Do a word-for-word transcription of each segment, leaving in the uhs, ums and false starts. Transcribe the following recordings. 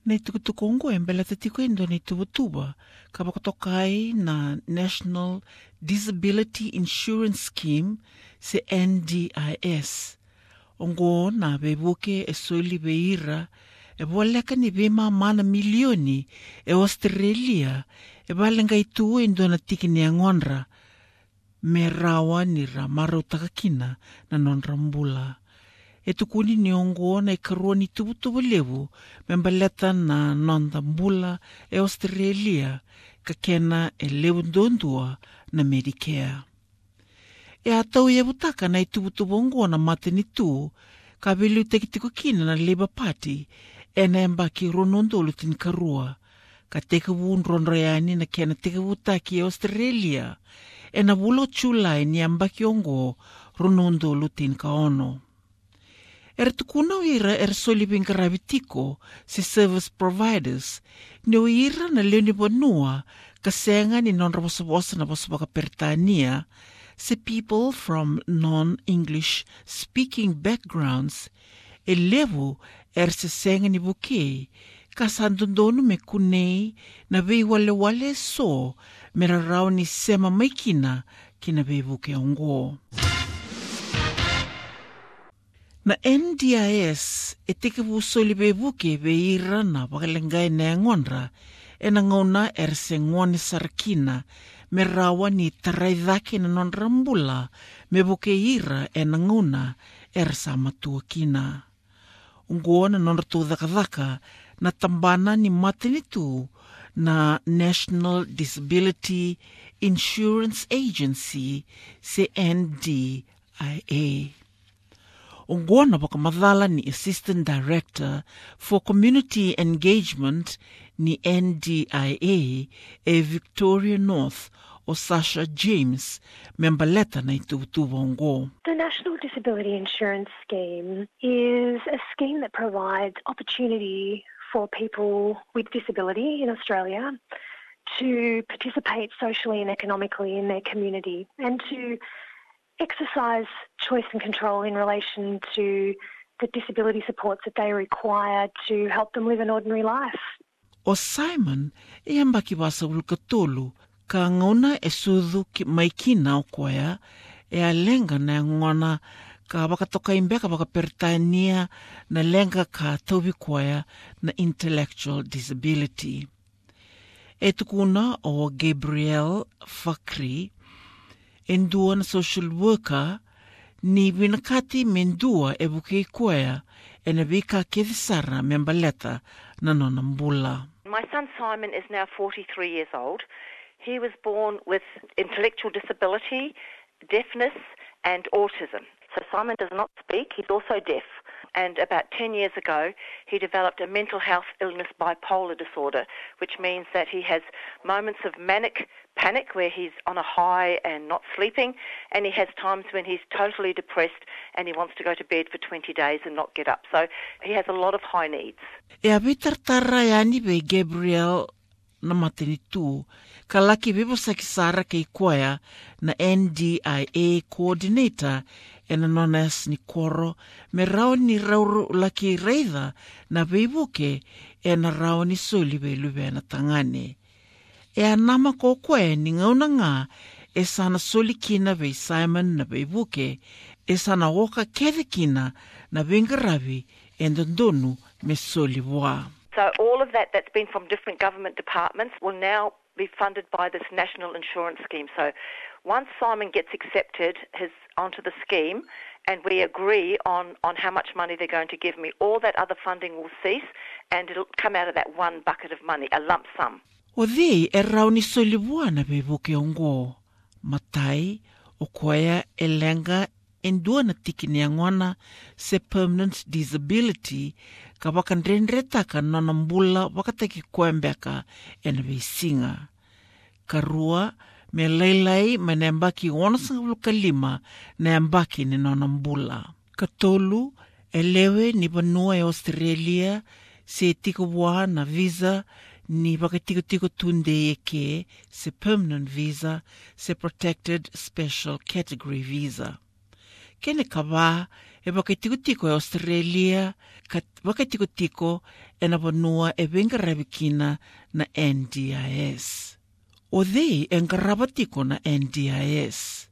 Nei tukutukongo e mbela te tiko endo nei tubutuba, ka wakotokai na National Disability Insurance Scheme, se N D I S. Ongo na bebuke e soili beira, e waleka ni bema mana milioni e Australia, e balenga i tu endo na tiki ni angonra, me rawa ni ra marau takakina na nonra mbula. E tukuni ni ongo na i karua ni tubutubu lewu, me mbaleta na nonda mbula e Australia, ka kena e lewu ndondua na Medicare. E atau e butaka na i tubutubu ongo na mate ni tu, ka bilu teki tiko kina na Labour Party, e na embaki ronondolu tin karua, ka teka wun ronroyani na kena teka butaki e Australia, e na wulo chulai ni ambaki ongo ronondolu tin ka ono. Er tukuna ira er soli binkarabitiko si service providers, ni ira na leoni bonua kasenga ni non-rabosabosa na bosabaka pertania, se people from non-English speaking backgrounds, e levu er se senga ni buke, kasandondonu me kunei na vei wale wale so, mera rao ni sema maikina kina vei buke ongo. Na N D I S e teke wusoli be buke be ira na wakalengai na ngonra e na ngona er se ngone sarakina me rawa ni taraidhake na non rambula me buke ira e na ngona er sa matua kina. Ungoa na non ratu dhaka na tambana ni matinitu na National Disability Insurance Agency se N D I A. Ongona wakamadhala ni Assistant Director for Community Engagement ni N D I A e Victoria North o Sasha James, membaleta na itubutuba ongo. The National Disability Insurance Scheme is a scheme that provides opportunity for people with disability in Australia to participate socially and economically in their community and to exercise choice and control in relation to the disability supports that they require to help them live an ordinary life. O Simon e ambaki wasa ulukatolu ka ngona e sudhu ki maikina o koea e a lenga na ngona ka wakatoka imbeka waka pertania na lenga ka taubi koea na intellectual disability. E tukuna o Gabriel Fakri endua na social worker ni winakati mendua e buke koea e na vika kethisara membaleta na nonambula. My son Simon is now forty-three years old. He was born with intellectual disability, deafness and autism. So Simon does not speak, he's also deaf. And about ten years ago, he developed a mental health illness bipolar disorder, which means that he has moments of manic panic where he's on a high and not sleeping, and he has times when he's totally depressed and he wants to go to bed for twenty days and not get up. So he has a lot of high needs. E abitartara yani be Gabriel na matinitu, ka laki bebo sakisara kei koea na N D I A coordinator e na nonas ni koro me rao ni rauru laki reitha na beibuke e na rao ni soli be lube na tangane. E anama ko koe ni ngauna ngā e sana soli kina bei Simon na beibuke e sana woka kethi kina na bengaravi e ndondonu me soli wa. So all of that that's been from different government departments will now be funded by this national insurance scheme. So once Simon gets accepted his, onto the scheme and we agree on, on how much money they're going to give me, all that other funding will cease and it'll come out of that one bucket of money, a lump sum. O dhei e rau ni solibua na bebuke ongo. Matai o koea e lenga endua na tiki ni angwana se permanent disability ka wakandrenreta ka nonambula wakateki koembeka e na beisinga. Karua me leilai me na mbaki onasanga kalima na mbaki ni nonambula. Katolu e lewe ni banua e Australia se tiko wa na visa ni wakatiko-tiko tunde e ke se permanent visa se protected special category visa. Kene kawa e wakaitiko e Australia, ka wakaitiko e na vanua e wengaravi kina na N D I S. O dhei e ngaravatiko na N D I S.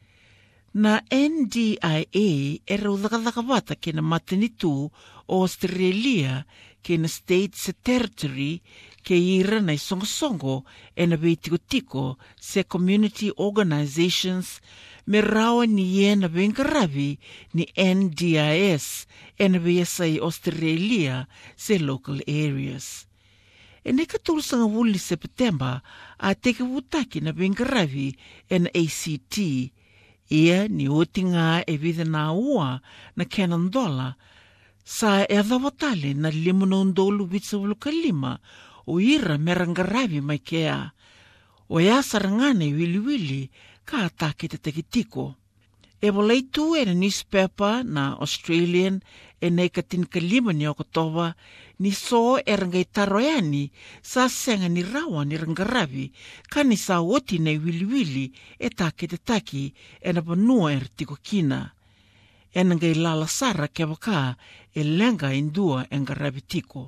Na N D I A e raudhakadhakavata ke na matanitu o Australia ke na state se territory ke ira na isongasongo e na veitiko se community organizations me rawa ni e na vengaravi ni N D I S e na veasai Australia se local areas. E ne katulsanga wuli September a teke wutaki na vengaravi e na A C T ia ni otinga e vida na ua na Canondola sa e adhawatale na limunondolu witsawuluka lima o ira merangaravi mai kea. O ea sarangane wili-wili ka atake te tekitiko. E walaitu e na newspaper na Australian e nei katinka lima ni Oktoba ni so e rangai taroyani sa senga ni rawa ni rangaravi ka ni sa oti nei wili-wili e take te taki e na panua e ritiko kina. E nangai lala sara ke waka e lenga indua e ngaravi tiko.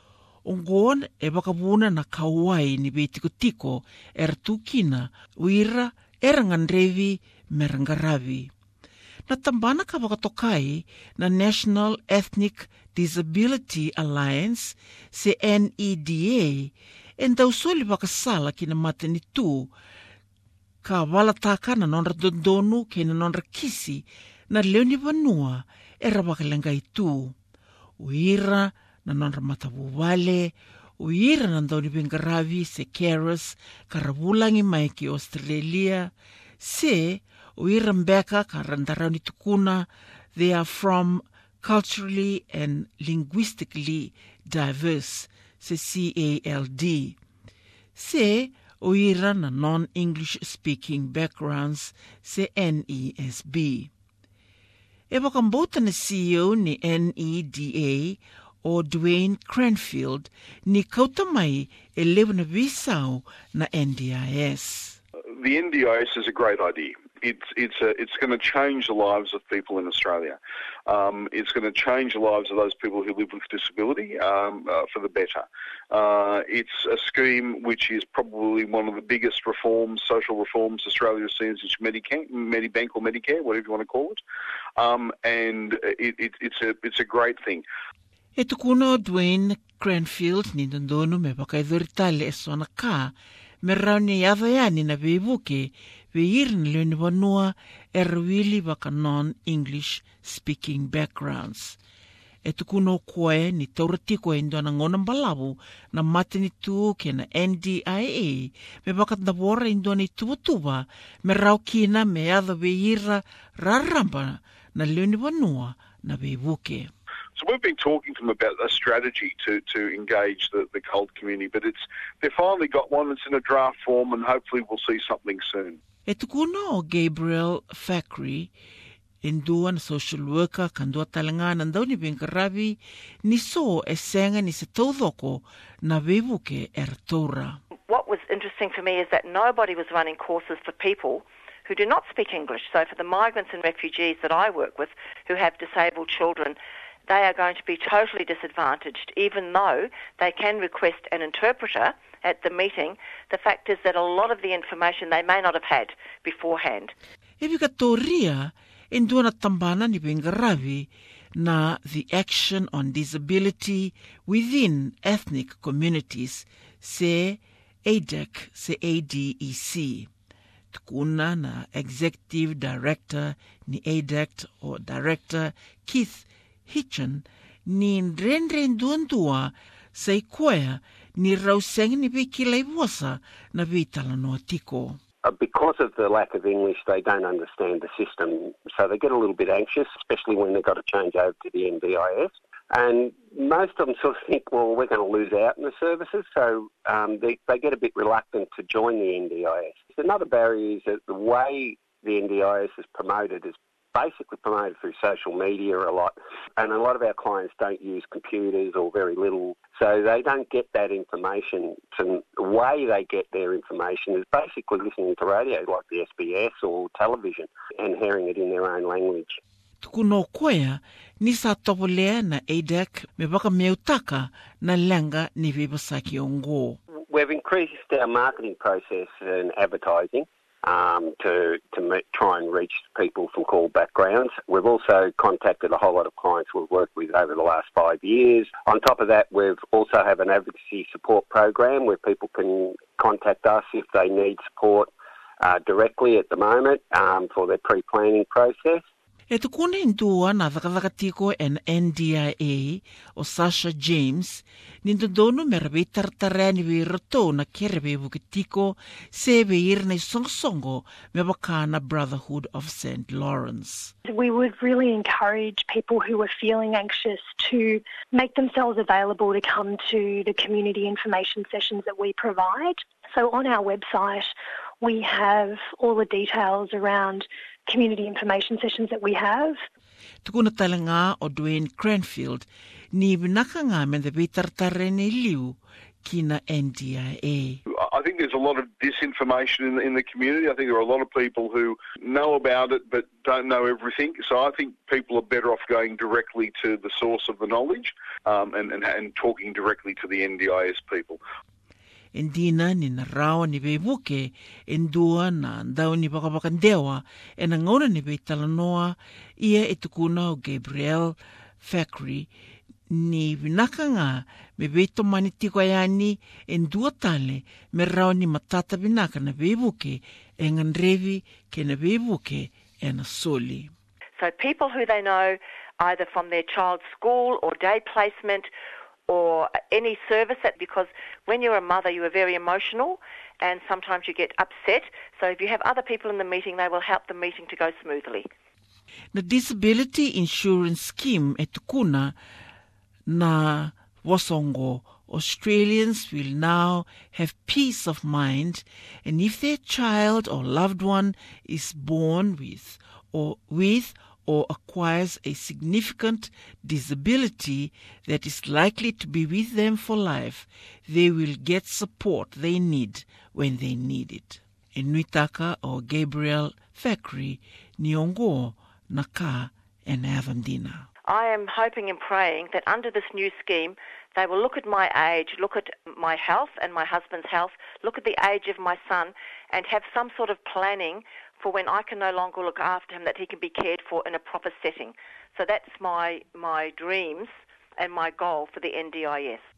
Ongoon e wakawuna na kauai ni beitiko tiko e ratu kina uira e ranganrevi me rangaravi. Na tambana ka wakatokai na National Ethnic Disability Alliance, se N E D A, en tausoli wakasala ki na matani tu, ka walataka na nonra dondonu ke na nonra kisi na leoni vanua e rawakalengai tu. Uira na nonra matavuwale, uira na ndoni bengaravi se carers karavulangi mai ki Australia, se uira mbeka ka randarani tukuna, they are from culturally and linguistically diverse, se C A L D. Se uira na non-English speaking backgrounds, se N E S B. E wakambota na C E O ni N E D A o Dwayne Cranfield ni kautamai e lewa na visau na N D I S. The N D I S is a great idea. It's it's a, it's going to change the lives of people in Australia. Um, it's going to change the lives of those people who live with disability um, uh, for the better. Uh, it's a scheme which is probably one of the biggest reforms, social reforms Australia has seen since Medicare, Medibank or Medicare, whatever you want to call it. Um, and it, it, it's a it's a great thing. E tukuna o Dwayne Cranfield ni ndono me wakaidhuritale e sona ka me rauni adhayani na veivuke veirni leoni vanua e rawili waka non-English speaking backgrounds. E tukuna o koe ni tauratiko e ndona ngona mbalawu na matani tu ke na N D I A me wakat na wora e ndona i tuwa-tuwa me rau kina me adha veira raramba na leoni vanua na veivuke. So we've been talking to them about a strategy to, to engage the, the CULT community, but it's they've finally got one that's in a draft form and hopefully we'll see something soon. E tukuna o Gabriel Fackery, indua na social worker, kandua talangana ndau ni Bengaravi, ni so e senga ni se taudhoko na vevuke e ratora. What was interesting for me is that nobody was running courses for people who do not speak English. So for the migrants and refugees that I work with who have disabled children, they are going to be totally disadvantaged, even though they can request an interpreter at the meeting. The fact is that a lot of the information they may not have had beforehand. E vika toria, indua na tambana ni Bengaravi na the action on disability within ethnic communities, se A D E C, se A D E C. Tukuna na executive director ni A D E C o director Keith Hitchen ni nrenre nduandua sei koea ni rauseng ni vikilai wasa na vitala no tiko. Because of the lack of English, they don't understand the system, so they get a little bit anxious, especially when they've got to change over to the N D I S. And most of them sort of think, well, we're going to lose out in the services, so um, they, they get a bit reluctant to join the N D I S. Another barrier is that the way the N D I S is promoted is basically promoted through social media a lot, and a lot of our clients don't use computers or very little, so they don't get that information. So the way they get their information is basically listening to radio like the S B S or television and hearing it in their own language. Tukuno koea ni sa topolea na A D A C me waka meutaka na lenga ni vibasaki ongo. We've increased our marketing process and advertising um, to, to meet, try and reach people from call backgrounds. We've also contacted a whole lot of clients we've worked with over the last five years. On top of that, we've also have an advocacy support program where people can contact us if they need support uh, directly at the moment um, for their pre-planning process. E tukuna indua na thakathiakatiko en N D I A o Sasha James, nindodono merbe tartarani we rato na kerebe vukitiko se veir na songsongo me wakana Brotherhood of Saint Lawrence. We would really encourage people who are feeling anxious to make themselves available to come to the community information sessions that we provide. So on our website, we have all the details around community information sessions that we have. Tukuna talanga o Dwayne Cranfield ni binaka nga men the betartarene liu kina N D I A. I think there's a lot of disinformation in the, in the community. I think there are a lot of people who know about it but don't know everything. So I think people are better off going directly to the source of the knowledge um, and, and, and talking directly to the N D I S people. Endina ni na rawa ni bebuke, endua na andau ni bakabakandewa, e na ngona ni beitalanoa, ia e tukuna o Gabriel Fackery, ni binaka nga me beito manitiko ayani, endua tale, me rawa ni matata binaka na bebuke, e ngandrevi ke na bebuke e na soli. So people who they know, either from their child's school or day placement, or any service, that because when you're a mother you are very emotional and sometimes you get upset. So if you have other people in the meeting, they will help the meeting to go smoothly. The disability insurance scheme at Tukuna na wasongo, Australians will now have peace of mind, and if their child or loved one is born with or with or acquires a significant disability that is likely to be with them for life, they will get support they need when they need it. Inuitaka o Gabriel Fackery, Niongo, Naka, and Avondina. I am hoping and praying that under this new scheme, they will look at my age, look at my health and my husband's health, look at the age of my son, and have some sort of planning for when I can no longer look after him, that he can be cared for in a proper setting. So that's my my dreams and my goal for the N D I S.